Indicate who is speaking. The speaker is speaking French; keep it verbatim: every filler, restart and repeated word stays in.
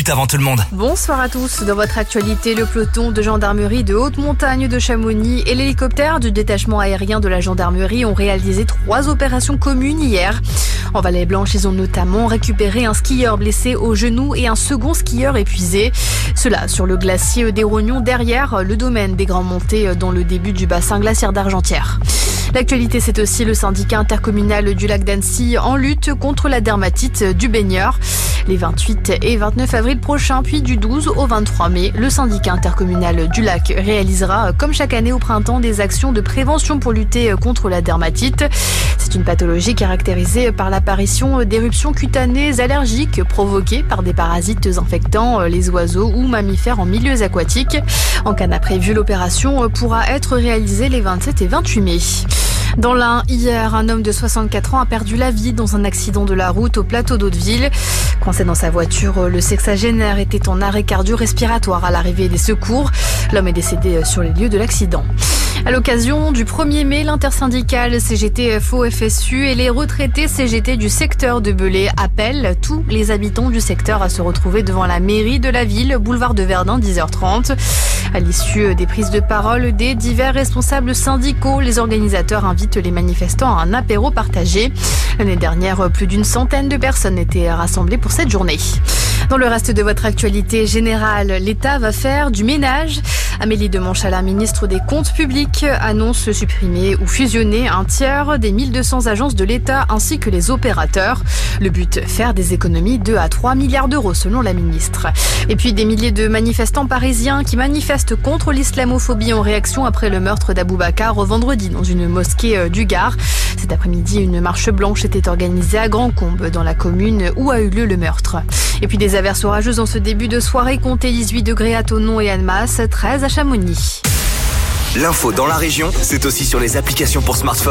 Speaker 1: minutes avant tout le monde.
Speaker 2: Bonsoir à tous. Dans votre actualité, le peloton de gendarmerie de haute montagne de Chamonix et l'hélicoptère du détachement aérien de la gendarmerie ont réalisé trois opérations communes hier. En Vallée Blanche, ils ont notamment récupéré un skieur blessé au genou et un second skieur épuisé. Cela sur le glacier des Rognons, derrière le domaine des Grands Montées dans le début du bassin glaciaire d'Argentière. L'actualité, c'est aussi le syndicat intercommunal du lac d'Annecy en lutte contre la dermatite du baigneur. Les vingt-huit et vingt-neuf avril prochains, puis du douze au vingt-trois mai, le syndicat intercommunal du lac réalisera, comme chaque année au printemps, des actions de prévention pour lutter contre la dermatite. C'est une pathologie caractérisée par l'apparition d'éruptions cutanées allergiques provoquées par des parasites infectant les oiseaux ou mammifères en milieux aquatiques. En cas d'imprévu, l'opération pourra être réalisée les vingt-sept et vingt-huit mai. Dans l'Ain, hier, un homme de soixante-quatre ans a perdu la vie dans un accident de la route au plateau d'Hauteville. Coincé dans sa voiture, le sexagénaire était en arrêt cardio-respiratoire à l'arrivée des secours. L'homme est décédé sur les lieux de l'accident. À l'occasion du premier mai, l'intersyndicale C G T F O F S U et les retraités C G T du secteur de Belay appellent tous les habitants du secteur à se retrouver devant la mairie de la ville, boulevard de Verdun, dix heures trente. À l'issue des prises de parole des divers responsables syndicaux, les organisateurs invitent les manifestants à un apéro partagé. L'année dernière, plus d'une centaine de personnes étaient rassemblées pour cette journée. Dans le reste de votre actualité générale, l'État va faire du ménage. Amélie de Montchalin, ministre des Comptes publics, annonce supprimer ou fusionner un tiers des mille deux cents agences de l'État ainsi que les opérateurs. Le but, faire des économies de deux à trois milliards d'euros selon la ministre. Et puis des milliers de manifestants parisiens qui manifestent contre l'islamophobie en réaction après le meurtre d'Aboubacar vendredi dans une mosquée du Gard. Cet après-midi, une marche blanche était organisée à Grand-Combe dans la commune où a eu lieu le meurtre. Et puis des averses orageuses en ce début de soirée, comptez dix-huit degrés à Thonon et Annemasse, treize à Chamonix.
Speaker 1: L'info dans la région, c'est aussi sur les applications pour smartphone.